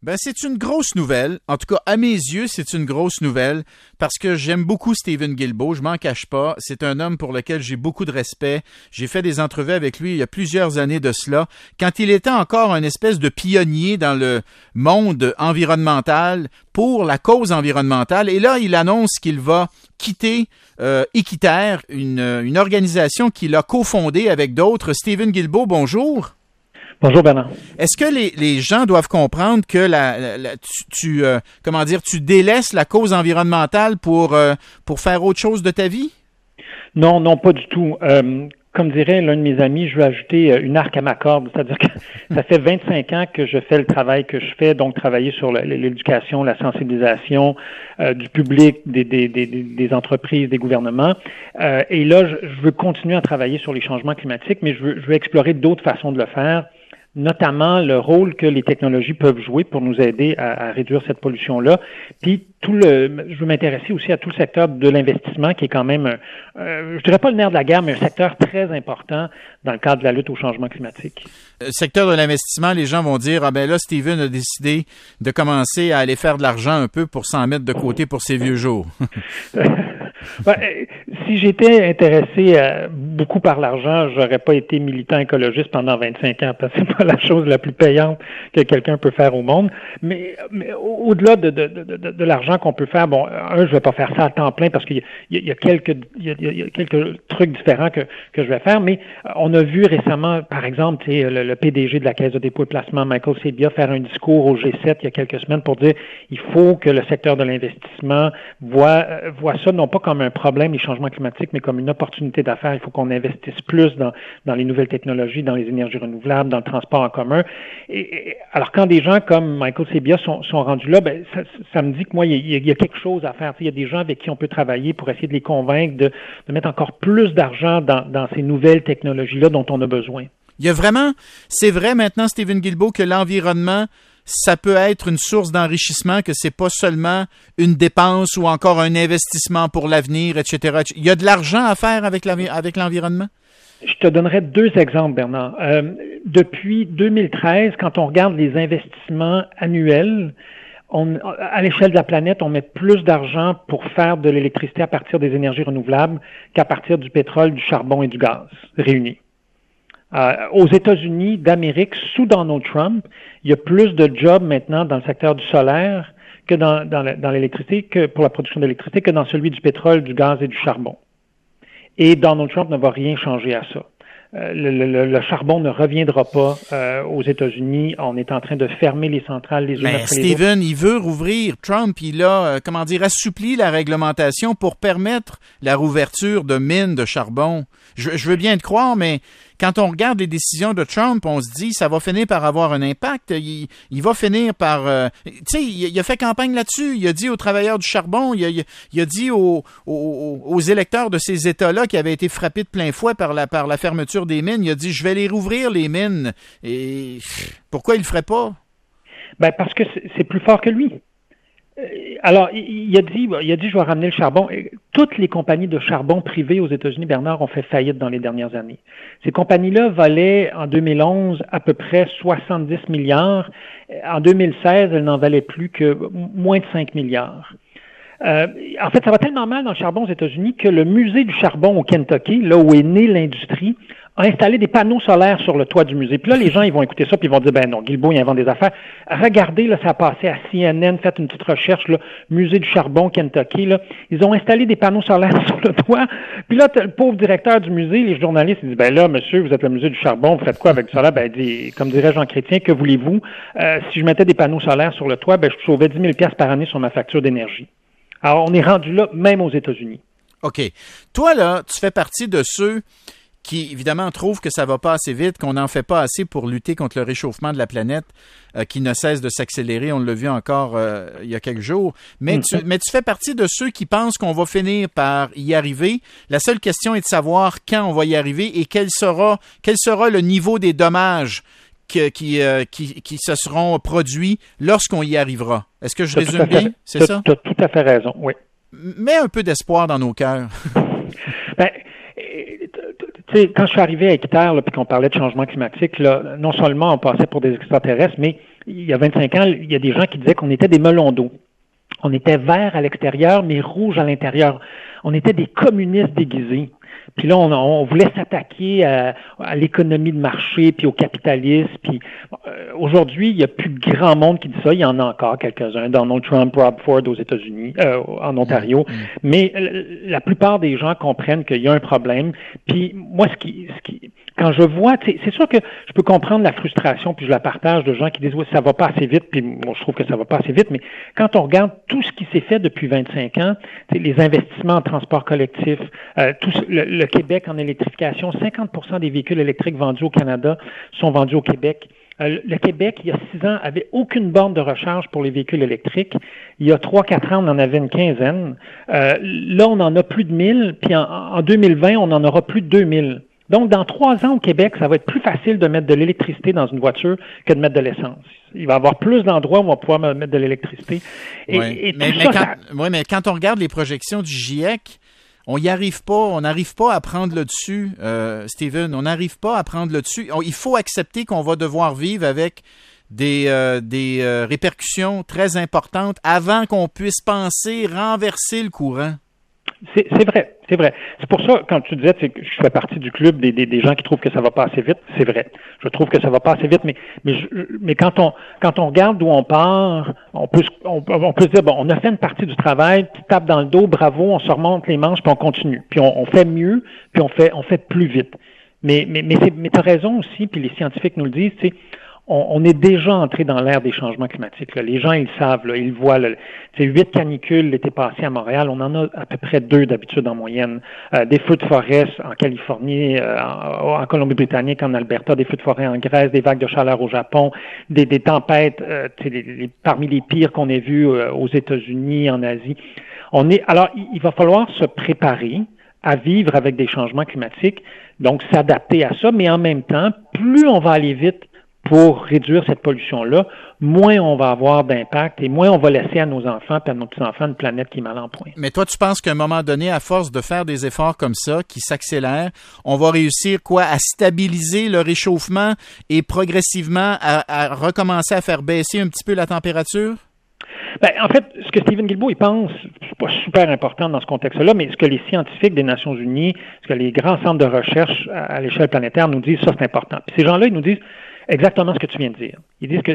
Ben, c'est une grosse nouvelle. En tout cas, à mes yeux, c'est une grosse nouvelle parce que j'aime beaucoup Stephen Guilbeault. Je m'en cache pas. C'est un homme pour lequel j'ai beaucoup de respect. J'ai fait des entrevues avec lui il y a plusieurs années de cela. Quand il était encore un espèce de pionnier dans le monde environnemental pour la cause environnementale. Et là, il annonce qu'il va quitter Équiterre, une organisation qu'il a cofondée avec d'autres. Stephen Guilbeault, bonjour. Bonjour Bernard. Est-ce que les gens doivent comprendre que tu délaisses la cause environnementale pour faire autre chose de ta vie? Non, pas du tout. Comme dirait l'un de mes amis, je veux ajouter une arc à ma corde. C'est-à-dire que ça fait 25 ans que je fais le travail que je fais, donc travailler sur l'éducation, la sensibilisation du public, des entreprises, des gouvernements. Et là, je veux continuer à travailler sur les changements climatiques, mais je veux explorer d'autres façons de le faire, notamment le rôle que les technologies peuvent jouer pour nous aider à réduire cette pollution-là. Puis je veux m'intéresser aussi à tout le secteur de l'investissement qui est quand même, je dirais pas le nerf de la guerre, mais un secteur très important dans le cadre de la lutte au changement climatique. Le secteur de l'investissement, les gens vont dire, ah ben là, Stephen a décidé de commencer à aller faire de l'argent un peu pour s'en mettre de côté pour ses vieux jours. Si j'étais intéressé beaucoup par l'argent, j'aurais pas été militant écologiste pendant 25 ans, parce que c'est pas la chose la plus payante que quelqu'un peut faire au monde. Mais au-delà de l'argent qu'on peut faire, je vais pas faire ça à temps plein parce qu'il y a quelques trucs différents que je vais faire, mais on a vu récemment, par exemple, le PDG de la Caisse de dépôt et placement, Michael Sabia, faire un discours au G7 il y a quelques semaines pour dire il faut que le secteur de l'investissement voit ça non pas comme un problème, les changements climatiques, mais comme une opportunité d'affaires. Il faut qu'on investisse plus dans les nouvelles technologies, dans les énergies renouvelables, dans le transport en commun. Alors, quand des gens comme Michael Sabia sont rendus là, ça me dit que moi, il y a quelque chose à faire. Il y a des gens avec qui on peut travailler pour essayer de les convaincre de mettre encore plus d'argent dans ces nouvelles technologies-là dont on a besoin. C'est vrai maintenant, Stephen Guilbeault, que l'environnement, ça peut être une source d'enrichissement, que c'est pas seulement une dépense ou encore un investissement pour l'avenir, etc. Il y a de l'argent à faire avec l'environnement? Je te donnerai 2 exemples, Bernard. Depuis 2013, quand on regarde les investissements annuels, à l'échelle de la planète, on met plus d'argent pour faire de l'électricité à partir des énergies renouvelables qu'à partir du pétrole, du charbon et du gaz réunis. Aux États-Unis d'Amérique, sous Donald Trump, il y a plus de jobs maintenant dans le secteur du solaire que dans l'électricité, que pour la production d'électricité, que dans celui du pétrole, du gaz et du charbon. Et Donald Trump ne va rien changer à ça. Le charbon ne reviendra pas aux États-Unis. On est en train de fermer les centrales les unes après les autres. Stephen, il veut rouvrir. Trump, il a, assoupli la réglementation pour permettre la rouverture de mines de charbon. Je veux bien te croire, mais quand on regarde les décisions de Trump, on se dit ça va finir par avoir un impact. Il va finir par... il a fait campagne là-dessus. Il a dit aux travailleurs du charbon, il a dit aux électeurs de ces États-là qui avaient été frappés de plein fouet par la fermeture des mines, il a dit je vais les rouvrir, les mines. Et pourquoi il le ferait pas? Parce que c'est plus fort que lui. Alors, il a dit, je vais ramener le charbon. Toutes les compagnies de charbon privées aux États-Unis, Bernard, ont fait faillite dans les dernières années. Ces compagnies-là valaient, en 2011, à peu près 70 milliards. En 2016, elles n'en valaient plus que moins de 5 milliards. En fait, ça va tellement mal dans le charbon aux États-Unis que le musée du charbon au Kentucky, là où est née l'industrie, a installé des panneaux solaires sur le toit du musée. Puis là, les gens, ils vont écouter ça, puis ils vont dire, non, Guilbeault, il invente des affaires. Regardez, là, ça a passé à CNN, faites une petite recherche, là, musée du charbon, Kentucky, là. Ils ont installé des panneaux solaires sur le toit. Puis là, le pauvre directeur du musée, les journalistes, ils disent, là, monsieur, vous êtes le musée du charbon, vous faites quoi avec du solaire? Il dit, comme dirait Jean Chrétien, que voulez-vous? Si je mettais des panneaux solaires sur le toit, je sauvais 10 000 $ par année sur ma facture d'énergie. Alors, on est rendu là, même aux États-Unis. OK. Toi, là, tu fais partie de ceux qui, évidemment, trouvent que ça va pas assez vite, qu'on n'en fait pas assez pour lutter contre le réchauffement de la planète qui ne cesse de s'accélérer. On l'a vu encore il y a quelques jours. Mais tu fais partie de ceux qui pensent qu'on va finir par y arriver. La seule question est de savoir quand on va y arriver et quel sera le niveau des dommages qui se seront produits lorsqu'on y arrivera. Est-ce que je résume bien? C'est ça? Tu as tout à fait raison, oui. Mets un peu d'espoir dans nos cœurs. Quand je suis arrivé à Équiterre, puis qu'on parlait de changement climatique, là, non seulement on passait pour des extraterrestres, mais il y a 25 ans, il y a des gens qui disaient qu'on était des melons d'eau. On était vert à l'extérieur, mais rouge à l'intérieur. On était des communistes déguisés. Puis là, on voulait s'attaquer à l'économie de marché, puis au capitalisme. Puis aujourd'hui, il n'y a plus grand monde qui dit ça. Il y en a encore quelques-uns. Donald Trump, Rob Ford aux États-Unis, en Ontario. Mais la plupart des gens comprennent qu'il y a un problème. Puis moi, quand je vois, c'est sûr que je peux comprendre la frustration, puis je la partage de gens qui disent oui, ça va pas assez vite, puis moi je trouve que ça va pas assez vite, mais quand on regarde tout ce qui s'est fait depuis 25 ans, les investissements en transport collectif, tout le Québec en électrification, 50% des véhicules électriques vendus au Canada sont vendus au Québec. Le Québec, il y a 6 ans, avait aucune borne de recharge pour les véhicules électriques. Il y a 3-4 ans, on en avait une quinzaine. Là, on en a plus de 1000, puis en 2020, on en aura plus de 2000. Donc, dans 3 ans au Québec, ça va être plus facile de mettre de l'électricité dans une voiture que de mettre de l'essence. Il va y avoir plus d'endroits où on va pouvoir mettre de l'électricité. Mais quand on regarde les projections du GIEC, on n'arrive pas à prendre le dessus, Steven. On n'arrive pas à prendre le dessus. Il faut accepter qu'on va devoir vivre avec des répercussions très importantes avant qu'on puisse penser renverser le courant. C'est vrai. C'est pour ça, quand tu disais que je fais partie du club des gens qui trouvent que ça va pas assez vite, c'est vrai. Je trouve que ça va pas assez vite, mais quand on regarde d'où on part, on peut se dire, bon, on a fait une partie du travail, tu tapes dans le dos, bravo, on se remonte les manches, puis on continue. Puis on fait mieux, puis on fait plus vite. Mais tu as raison aussi, puis les scientifiques nous le disent, on est déjà entré dans l'ère des changements climatiques. Là. Les gens, ils le savent, là, ils le voient. 8 canicules l'été passé à Montréal, on en a à peu près 2 d'habitude en moyenne. Des feux de forêt en Californie, en Colombie-Britannique, en Alberta, des feux de forêt en Grèce, des vagues de chaleur au Japon, des tempêtes parmi les pires qu'on ait vues aux États-Unis, en Asie. Alors, il va falloir se préparer à vivre avec des changements climatiques, donc s'adapter à ça, mais en même temps, plus on va aller vite pour réduire cette pollution-là, moins on va avoir d'impact et moins on va laisser à nos enfants et à nos petits-enfants une planète qui est mal en point. Mais toi, tu penses qu'à un moment donné, à force de faire des efforts comme ça, qui s'accélèrent, on va réussir à stabiliser le réchauffement et progressivement à recommencer à faire baisser un petit peu la température? En fait, ce que Stephen Guilbeault il pense, c'est pas super important dans ce contexte-là, mais ce que les scientifiques des Nations Unies, ce que les grands centres de recherche à l'échelle planétaire nous disent, ça c'est important. Puis ces gens-là, ils nous disent exactement ce que tu viens de dire. Ils disent que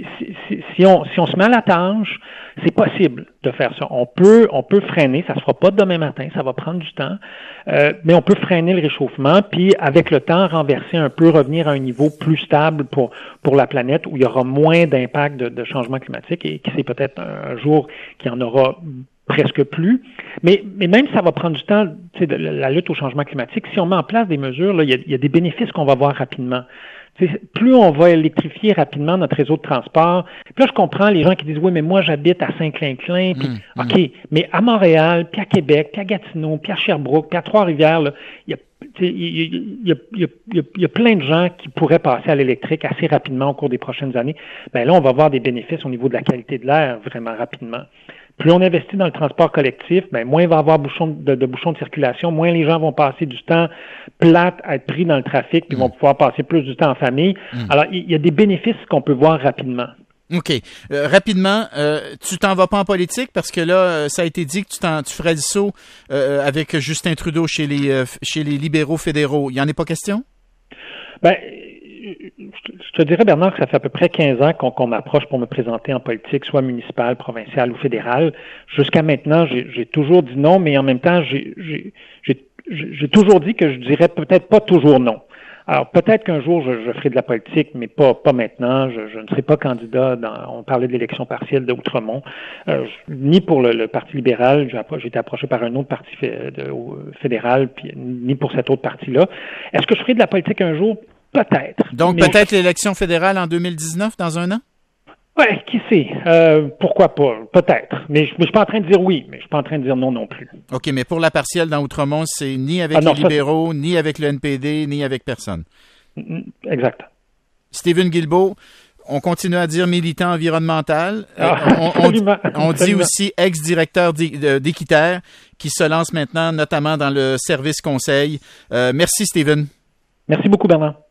si on se met à la tâche, c'est possible de faire ça. On peut freiner, ça se fera pas demain matin, ça va prendre du temps, mais on peut freiner le réchauffement, puis avec le temps, renverser un peu, revenir à un niveau plus stable pour la planète, où il y aura moins d'impact de changement climatique, et qui c'est peut-être un jour qu'il y en aura presque plus. Mais même ça va prendre du temps, la lutte au changement climatique, si on met en place des mesures, là, il y a des bénéfices qu'on va voir rapidement. Plus on va électrifier rapidement notre réseau de transport, puis là, je comprends les gens qui disent, oui, mais moi, j'habite à Saint-Clinclin, puis OK, mais à Montréal, puis à Québec, puis à Gatineau, puis à Sherbrooke, puis à Trois-Rivières, là, il y a plein de gens qui pourraient passer à l'électrique assez rapidement au cours des prochaines années. Là, on va avoir des bénéfices au niveau de la qualité de l'air vraiment rapidement. Plus on investit dans le transport collectif, moins il va y avoir bouchons de circulation, moins les gens vont passer du temps plate à être pris dans le trafic, puis vont pouvoir passer plus du temps en famille. Alors, il y a des bénéfices qu'on peut voir rapidement. OK. Rapidement, tu t'en vas pas en politique parce que là, ça a été dit que tu ferais le saut avec Justin Trudeau chez les libéraux fédéraux. Il n'y en est pas question? Je te dirais, Bernard, que ça fait à peu près 15 ans qu'on m'approche pour me présenter en politique, soit municipale, provinciale ou fédérale. Jusqu'à maintenant, j'ai toujours dit non, mais en même temps, j'ai toujours dit que je dirais peut-être pas toujours non. Alors, peut-être qu'un jour, je ferai de la politique, mais pas maintenant. Je ne serai pas candidat on parlait de l'élection partielle d'Outremont, ni pour le Parti libéral. J'ai été approché par un autre parti fédéral, puis ni pour cet autre parti-là. Est-ce que je ferai de la politique un jour? Peut-être. Donc, peut-être l'élection fédérale en 2019, dans un an? Oui, qui sait? Pourquoi pas? Peut-être. Mais je suis pas en train de dire oui, mais je suis pas en train de dire non non plus. OK, mais pour la partielle dans Outremont, c'est ni avec les libéraux, ni avec le NPD, ni avec personne. Exact. Steven Guilbeault, on continue à dire militant environnemental. On dit aussi ex-directeur d'Équiterre qui se lance maintenant, notamment dans le service conseil. Merci, Steven. Merci beaucoup, Bernard.